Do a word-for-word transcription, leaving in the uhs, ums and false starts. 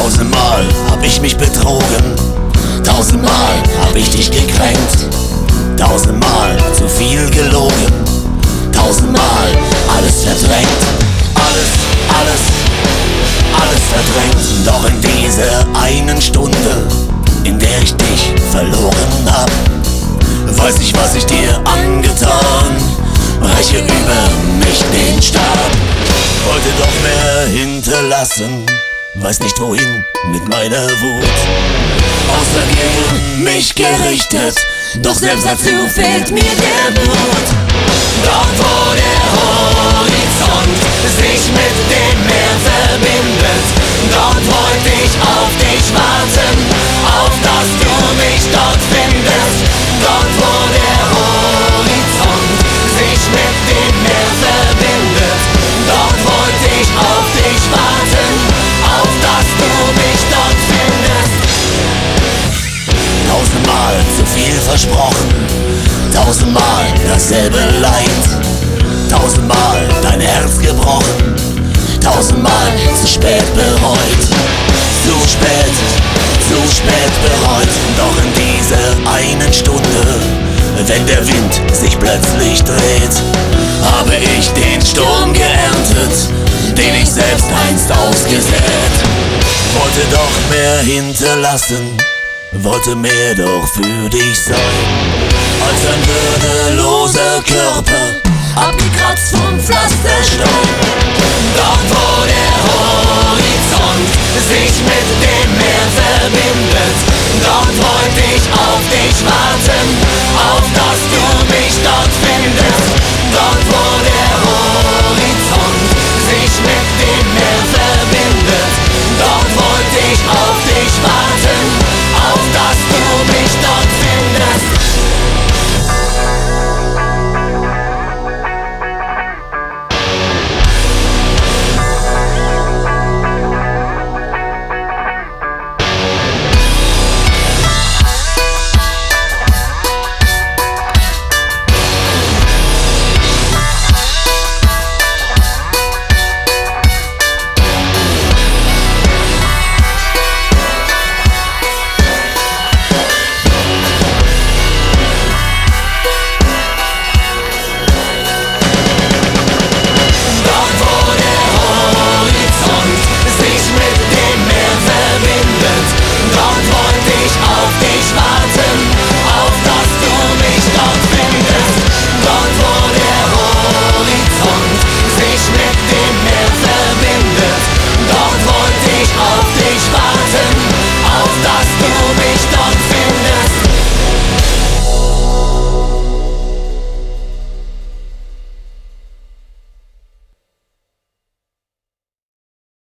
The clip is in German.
Tausendmal hab ich mich betrogen, tausendmal hab ich dich gekränkt, tausendmal zu viel gelogen, tausendmal alles verdrängt, alles, alles, alles verdrängt. Doch in dieser einen Stunde, in der ich dich verloren hab, weiß ich, was ich dir angetan, breche über mich den Stab. Wollte doch mehr hinterlassen, weiß nicht wohin mit meiner Wut, außer gegen mich gerichtet, doch selbst dazu fehlt mir der Mut. Dort wo der Horizont sich mit dem Meer verbindet, dort wollte ich auf dich warten, auf dass du mich dort findest. Dort wo der Horizont sich mit dem Meer verbindet, dort wollte ich auf dich warten, auf dass du mich dort findest. Tausendmal zu viel versprochen, tausendmal dasselbe Leid, tausendmal dein Herz gebrochen, tausendmal zu spät bereut, zu spät, zu spät bereut. Doch in dieser einen Stunde, wenn der Wind sich plötzlich dreht, habe ich den Sturm geerntet, den ich selbst einst ausgesät. Wollte doch mehr hinterlassen, wollte mehr doch für dich sein, als ein würdeloser Körper, abgekratzt vom Pflasterstein. Dort wo der Horizont sich mit dem Meer verbindet, dort wollte ich auf dich warten.